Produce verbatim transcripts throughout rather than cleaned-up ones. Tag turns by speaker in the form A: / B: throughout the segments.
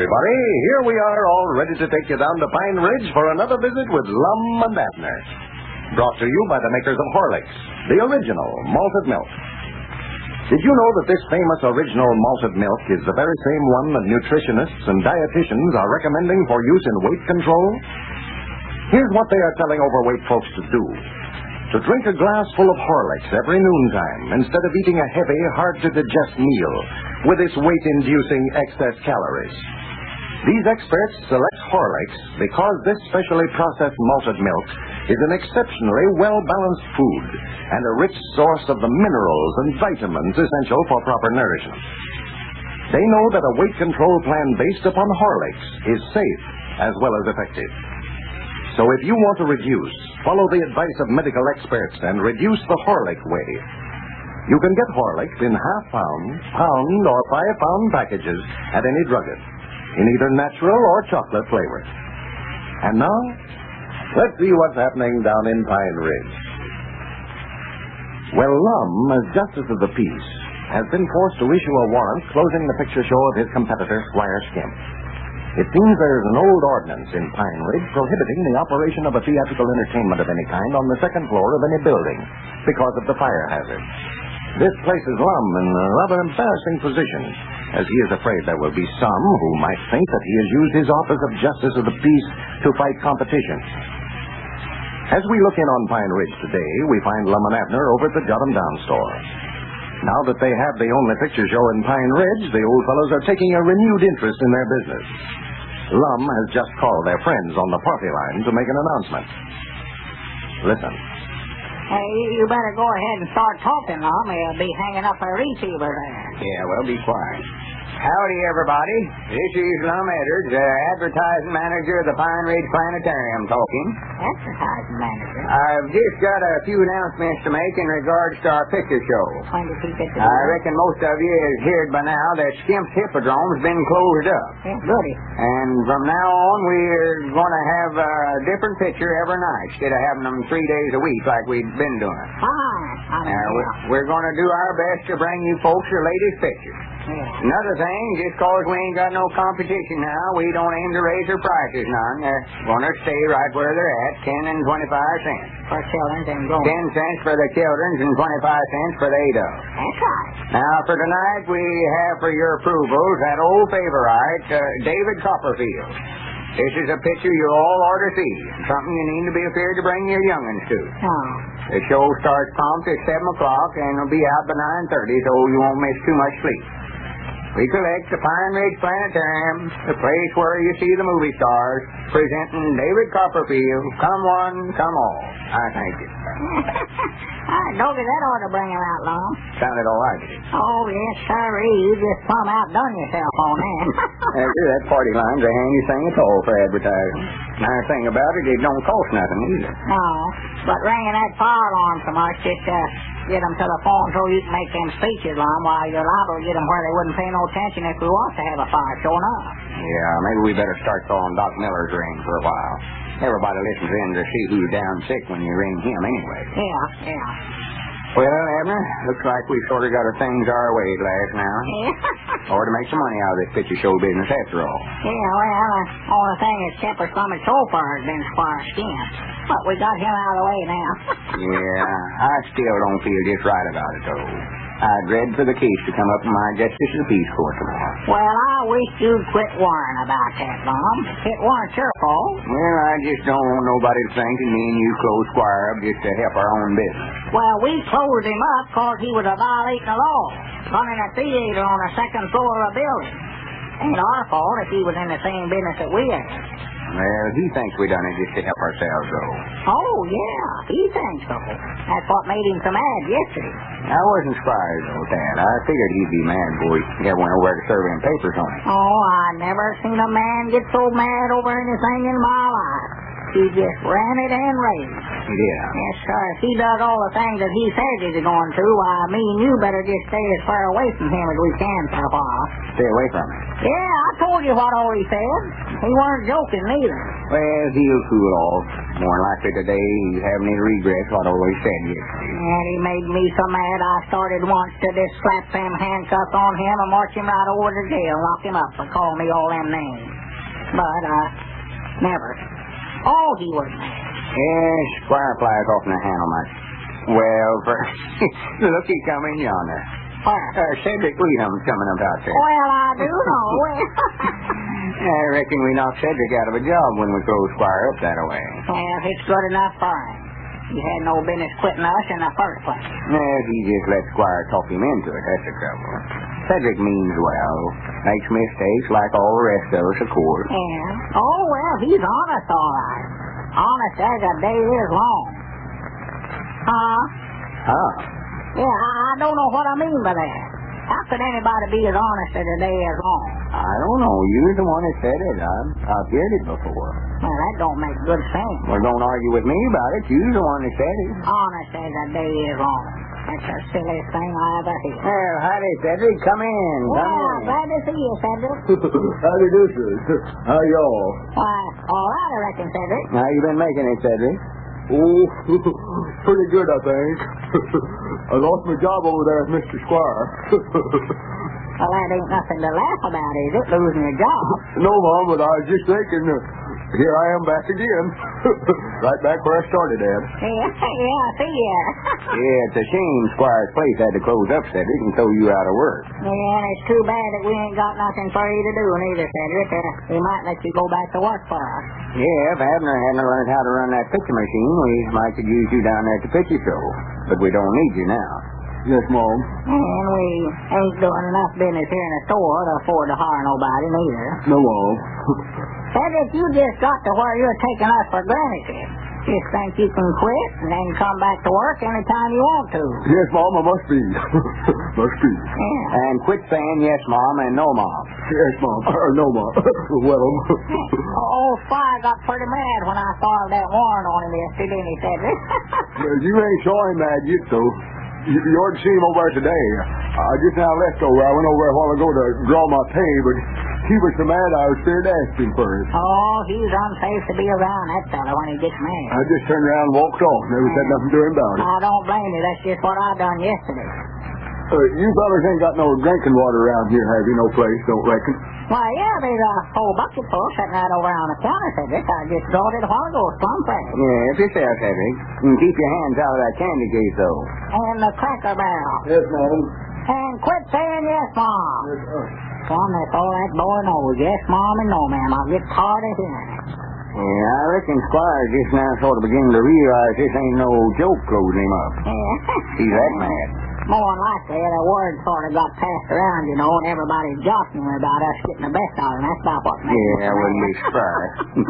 A: everybody. Here we are, all ready to take you down to Pine Ridge for another visit with Lum and Abner. Brought to you by the makers of Horlicks, the original malted milk. Did you know that this famous original malted milk is the very same one that nutritionists and dietitians are recommending for use in weight control? Here's what they are telling overweight folks to do. To drink a glass full of Horlicks every noontime instead of eating a heavy, hard-to-digest meal with its weight-inducing excess calories. These experts select Horlicks because this specially processed malted milk is an exceptionally well-balanced food and a rich source of the minerals and vitamins essential for proper nourishment. They know that a weight control plan based upon Horlicks is safe as well as effective. So if you want to reduce, follow the advice of medical experts and reduce the Horlick way. You can get Horlicks in half-pound, pound, or five-pound packages at any druggist, in either natural or chocolate flavor. And now, let's see what's happening down in Pine Ridge. Well, Lum, as justice of the peace, has been forced to issue a warrant closing the picture show of his competitor, Squire Skimp. It seems there's an old ordinance in Pine Ridge prohibiting the operation of a theatrical entertainment of any kind on the second floor of any building because of the fire hazard. This places Lum in a rather embarrassing position, as he is afraid there will be some who might think that he has used his office of justice of the peace to fight competition. As we look in on Pine Ridge today, we find Lum and Abner over at the Jot 'em Down store. Now that they have the only picture show in Pine Ridge, the old fellows are taking a renewed interest in their business. Lum has just called their friends on the party line to make an announcement. Listen.
B: Hey, you better go ahead and start talking, Lum. He'll be hanging up a receiver there.
C: Yeah, well, be quiet. Howdy, everybody. This is Lum Edwards, the advertising manager of the Pine Ridge Planetarium talking.
B: Advertising manager?
C: I've just got a few announcements to make in regards to our picture show.
B: When did he get to
C: I reckon most of you has heard by now that Skimp's Hippodrome's been closed up.
B: Yeah, goody.
C: And from now on, we're going to have a different picture every night instead of having them three days a week like we've been doing.
B: Fine. I mean,
C: Now, we're, we're going to do our best to bring you folks your latest pictures.
B: Yeah.
C: Another thing, just cause we ain't got no competition now, we don't aim to raise their prices none. They're going to stay right where they're at, ten and twenty-five cents.
B: For children and grown.
C: Ten cents for the children's and twenty-five cents for the adults.
B: That's right.
C: Now, for tonight, we have for your approval that old favorite, uh, David Copperfield. This is a picture you all ought to see. Something you need to be afraid to bring your young'uns to.
B: Oh.
C: The show starts prompt at seven o'clock and will be out by nine thirty, so you won't miss too much sleep. We collect the Pine Ridge Planetarium, the place where you see the movie stars, presenting David Copperfield. Come one, come all. I thank you.
B: I Doggy, that ought to bring him out, Lum.
C: Sounded all right, did it?
B: Oh, yes, sirree. You just plumb outdone yourself on that.
C: That's true. That party line's a handy thing at all for advertising. Nice thing about it, it don't cost nothing either.
B: No, but ringing that fire alarm so much, just uh, get them to the phone so you can make them speeches, Lum, while you're liable to get them where they wouldn't pay no attention if we was to have a fire showing up.
C: Yeah, maybe we better start calling Doc Miller's ring for a while. Everybody listens in to see who's down sick when you ring him anyway.
B: Yeah, yeah.
C: Well, Abner, looks like we sort of got our things our way at last now.
B: Yeah.
C: Or to make some money out of this picture show business after all.
B: Yeah, well, the only thing that's kept us from it so far has been Squire Skimp. But we got him out of the way now.
C: Yeah, I still don't feel just right about it, though. I dread for the case to come up in my Justice of the Peace Court tomorrow.
B: Well, I wish you'd quit worrying about that, Lum. It weren't your fault.
C: Well, I just don't want nobody to think that me and you closed Squire up just to help our own business.
B: Well, we closed him up because he was a violating the law, running a theater on the second floor of a building. Ain't our fault if he was in the same business that we had.
C: Well, he thinks we done it just to help ourselves, though.
B: Oh, yeah, he thinks so. That's what made him so mad yesterday.
C: I wasn't surprised, though, Dad. I figured he'd be mad before he ever went over to serve him papers on it.
B: Oh, I never seen a man get so mad over anything in my life. he just ran it and raved.
C: Yeah.
B: Yes, sir. If he does all the things that he says he's going to, why, me and you better just stay as far away from him as we can for a while.
C: Stay away from him.
B: Yeah, I told you what all he said. He weren't joking neither.
C: Well, he'll cool off. More than likely today he's having any regrets what all he said yesterday.
B: And he made me so mad I started once to just slap them handcuffs on him and march him right over to jail and lock him up for calling me all them names. But, uh, never. Oh, he was mad.
C: Yes, Squire flies off in the handle much. Well, first, look, he coming yonder.
B: Where?
C: Uh, Cedric Weedham's coming up out there.
B: Well, I do know.
C: I reckon we knocked Cedric out of a job when we closed Squire up that way.
B: Well, it's good enough for him. He had no business quitting us in the first place.
C: No, he just let Squire talk him into it. That's the trouble. Cedric means well. Makes mistakes like all the rest of us, of course.
B: Yeah. Oh, well, he's honest, all right. Honest as a day is long. Huh?
C: Huh?
B: Yeah, I, I don't know what I mean by that. How could anybody be as honest as a day is long?
C: I don't know. You're the one that said it. I've, I've heard it before.
B: Well, that don't make good sense.
C: Well, don't argue with me about it. You're the one that said it.
B: Honest as a day is long. That's the silliest thing I ever heard.
C: Well, howdy, Cedric. Come in. Come
B: Well,
C: in.
B: glad to see you, Cedric.
C: Howdy do, sir. How y'all?
B: Why, all right, I reckon, Cedric.
C: How you been making it, Cedric?
D: Oh, pretty good, I think. I lost my job over there at Mister Squire.
B: Well, that ain't nothing to laugh about, is it, losing your job?
D: No, Mom, but I was just thinking, uh, here I am back again. Right back where I started at.
B: Yeah, yeah, I see ya.
C: Yeah, it's a shame Squire's place had to close up, Cedric, and throw you out of work.
B: Yeah, and it's too bad that we ain't got nothing for you to do neither, Cedric. Uh, we might let you go back to work for us.
C: Yeah, if Abner hadn't learned how to run that picture machine, we might could use you down there at the picture show. But we don't need you now.
D: Yes, Mom.
B: And we ain't doing enough business here in the store to afford to hire nobody neither.
D: No, Mom.
B: Cedric, you just got to where you're taking us for granted. Just think you can quit and then come back to work anytime you want to.
D: Yes, Mom, I must be. Must be.
B: Yeah.
C: And quit saying yes, Mom, and no, Mom.
D: Yes, Mom. Or no, Mom. Well,
B: Old Squire got pretty mad when I filed that warrant on him yesterday, didn't he, Cedric?
D: you ain't sure mad yet, though. You, you ought to see him over there today. I just now left over. I went over there a while ago to draw my pay, but he was so mad I was scared to ask him for it.
B: Oh, he's unsafe to be around, that fellow, when he gets mad.
D: I just turned around and walked off. Never said nothing to him about it.
B: I don't blame you. That's just what I done yesterday.
D: Uh, you fellas ain't got no drinking water around here, have you? No place, don't reckon.
B: Why, yeah, there's a whole bucket full sitting right over on the counter, Cedric. I just brought it a while ago. It's plum fresh.
C: Yeah, if yourself, Cedric. And keep your hands out of that candy case, though.
B: And the Cracker Barrel.
D: Yes, Mom.
B: And quit saying yes, Mom.
D: Yes, sir.
B: Son, that's all that boy knows. Yes, Mom, and no, ma'am. I'll get tired of hearing it.
C: Yeah, I reckon Squire just now sort of beginning to realize this ain't no joke closing him up.
B: Yeah.
C: He's that mad.
B: More than likely, the word sort of got passed around, you know, and everybody's joshing about us getting the best out of him. That's about what makes
C: Yeah, I wouldn't be surprised.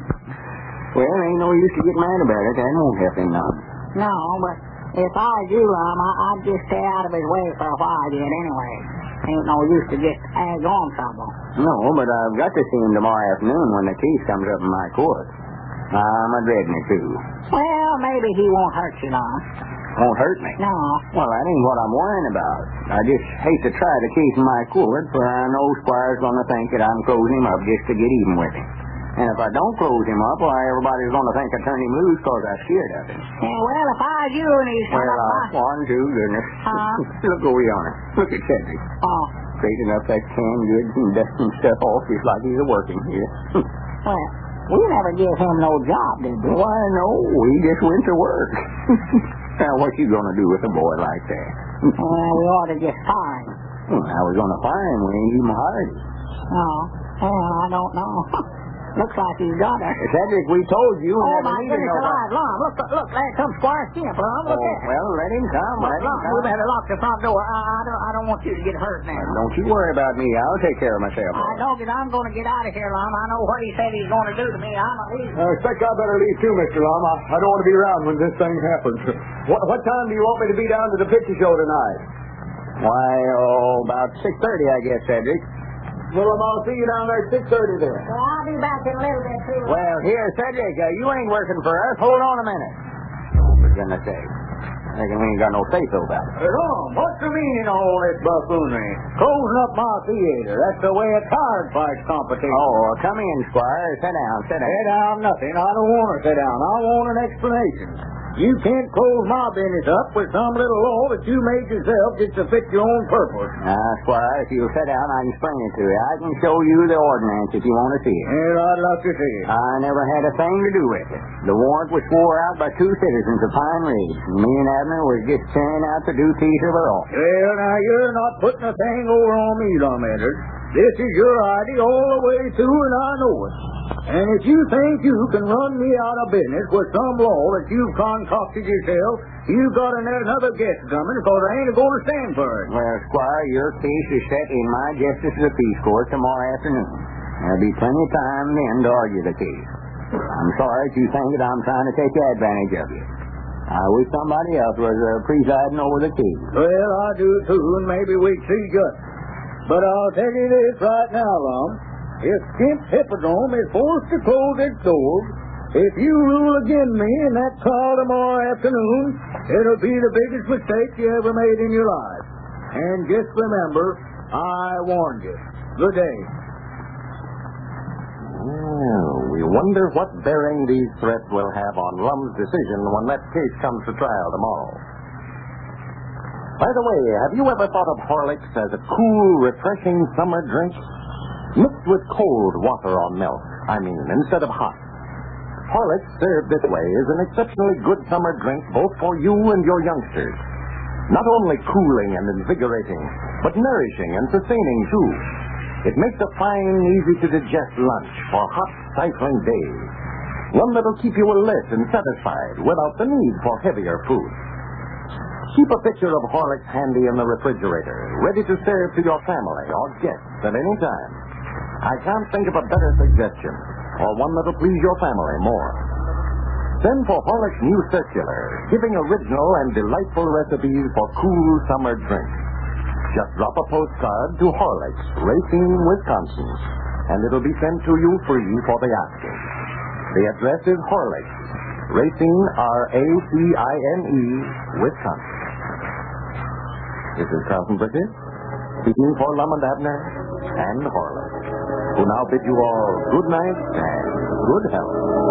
C: Well, ain't no use to get mad about it. That won't help him none.
B: No, but if I was you, um, I, I'd just stay out of his way for a while yet anyway. Ain't no use to just egg on trouble.
C: No, but I've got to see him tomorrow afternoon when the case comes up in my court. I'm a dreading it, too.
B: Well, maybe he won't hurt you long.
C: Won't hurt me?
B: No.
C: Well, that ain't what I'm worrying about. I just hate to try the case in my court, for I know Squire's going to think that I'm closing him up just to get even with him. And if I don't close him up, why, everybody's going to think I turned him loose because I'm scared of him.
B: Yeah, well, if I was you and he's come
C: Well,
B: up
C: uh,
B: my...
C: one, two, goodness.
B: Huh?
C: Look over yonder. Look at Cedric.
B: Oh,
C: Straightening up that canned goods and dusting stuff off just like he's working here.
B: well, we never give him no job, did we?
C: Why, no, he just went to work. Now, what you going to do with a boy like that?
B: Well, we ought to just fire him.
C: Well, I was going to fire him when he even hired him.
B: Oh, well, I don't know. Looks like he's got her.
C: Cedric, we told you.
B: Oh,
C: never
B: my
C: needed
B: goodness
C: nobody.
B: alive, Lum. Look, look, look, there comes Squire Skimp, Lum. Look
C: Oh,
B: there.
C: well, let him come.
B: Look,
C: Let him
B: Lum,
C: come.
B: we better lock the front door. I, I, don't, I don't want you to get hurt now.
C: Well, don't you worry about me. I'll take care of myself.
B: I don't get, I'm going to get out of here, Lum. I know what he said he's going to do to me. I'm a leaving.
D: I expect I better leave too, Mister Lum. I, I don't want to be around when this thing happens. What, what time do you want me to be down to the picture show tonight?
C: Why, oh, about six thirty, I guess, Cedric. Well, I'll see you down there at six thirty then.
B: Well, I'll be back in a little bit, too.
C: Well, here, Cedric, uh, you ain't working for us. Hold on a minute. For goodness sake. I reckon we ain't got no say-so about it.
E: Hey, Tom, what's the meaning of all this buffoonery? Closing up my theater. That's the way a card fight competition.
C: Oh, come in, Squire. Sit down, sit down.
E: Sit down, nothing. I don't want to sit down. I want an explanation. You can't close my business up with some little law that you made yourself just to fit your own purpose.
C: Now, Squire, if you'll sit down, I can explain it to you. I can show you the ordinance if you want to see it.
E: Well, I'd love to see it.
C: I never had a thing to do with it. The warrant was swore out by two citizens of Pine Ridge. Me and Abner was just carrying out the duties of our office.
E: Well, now, you're not putting a thing over on me, Lum Edwards. This is your idea all the way through, and I know it. And if you think you can run me out of business with some law that you've concocted yourself, you've got another guess coming, because I ain't going to stand for it.
C: Well, Squire, your case is set in my Justice of the Peace Court tomorrow afternoon. There'll be plenty of time then to argue the case. I'm sorry if you think that I'm trying to take advantage of you. I wish somebody else was uh, presiding over the case.
E: Well, I do too, and maybe we'd see justice. But I'll tell you this right now, Lum. If Kent's Hippodrome is forced to close its doors, if you rule against me in that trial tomorrow afternoon, it'll be the biggest mistake you ever made in your life. And just remember, I warned you. Good day.
A: Well, we wonder what bearing these threats will have on Lum's decision when that case comes to trial tomorrow. By the way, have you ever thought of Horlicks as a cool, refreshing summer drink? Mixed with cold water or milk, I mean, instead of hot. Horlicks, served this way, is an exceptionally good summer drink both for you and your youngsters. Not only cooling and invigorating, but nourishing and sustaining, too. It makes a fine, easy-to-digest lunch for hot, stifling days. One that'll keep you alert and satisfied without the need for heavier food. Keep a pitcher of Horlicks handy in the refrigerator, ready to serve to your family or guests at any time. I can't think of a better suggestion, or one that'll please your family more. Send for Horlicks' new circular, giving original and delightful recipes for cool summer drinks. Just drop a postcard to Horlicks, Racine, Wisconsin, and it'll be sent to you free for the asking. The address is Horlicks, Racine, R A C I N E, Wisconsin. This is Carlton Bridges, speaking for Lum and Abner and Horlicks, who now bid you all good night and good health.